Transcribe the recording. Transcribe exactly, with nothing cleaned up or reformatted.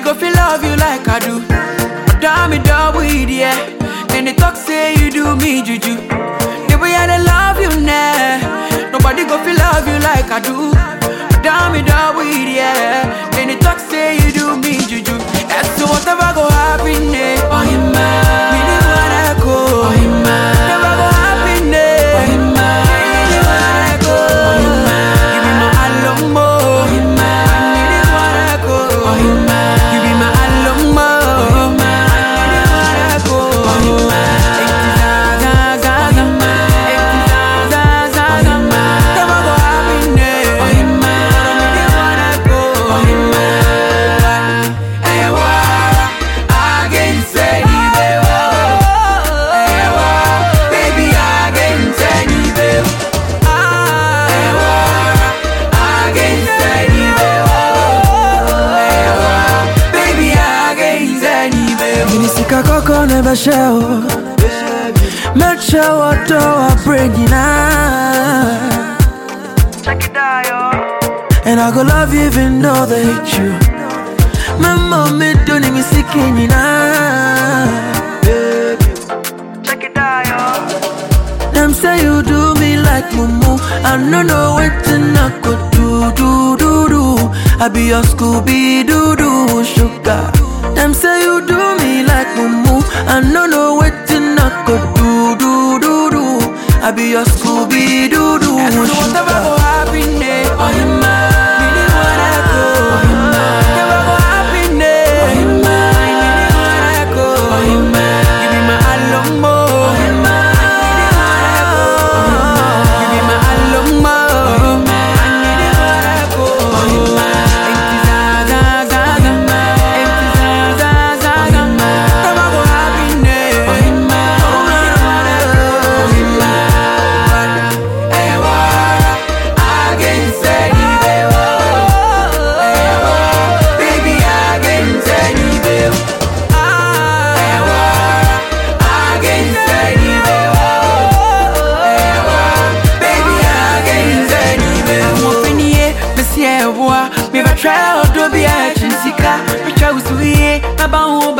go feel love you like I do. Damn me double with yeah. Then they talk say you do me juju. The way I dey love you now, nobody go feel love you like I do. Damn me double with yeah. Then they talk say you do me juju. That's so whatever go happen eh. Oh you man, me dey wanna go. Oh you man, never go happen eh. Oh you man, me dey wanna go. Oh you man, you be my alombo. Oh you man, me dey wanna go. Oh you man, you be my alombo. Oh you man, me dey wanna go. Oh you man, za za za za za za za, never go happen eh. Oh you man, me dey wanna go. Oh you man, eh wa, again say ni be wa, eh wa, baby again say ni be wa, eh wa, again say ni be wa, eh wa, baby again say ni be wa. Minisika koko never show. Make sure what do I bring you now. Check it out, yo. And I go love you even though they hate you. My mommy don't even see you now. Check it out, yo. Them say you do me like mumu. I don't know what to I could do, do, do, do. I be your Scooby Doo Doo sugar. Them say you do me like mumu. I don't know what to I could do, do, do, do. I be your Scooby Doo Doo And so whatever go sugar. happen eh. Oh you man, me dey wanna go. Oh you man, never go happen eh. Oh you man, me dey wanna go. Oh you man, you be my alombo. Oh you man, me dey wanna go. You be my alombo. Oh you man, me dey wanna go. Oh you man, empty za za za za, empty za za za za, never go happen eh. Oh you man, me dey wanna go. Oh you man, eh wa, again say ni be wa, eh wa, baby again say ni be wa, eh wa, again say ni be wa, eh wa, baby again say ni be wa. Mo finiye, me si e wa, me va try to be a chinsika, me try to see, me ba